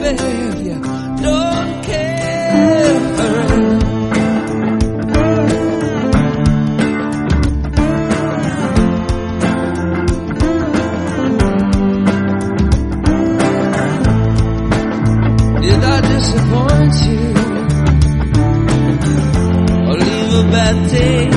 behavior. Don't care. Did I disappoint you or leave a bad taste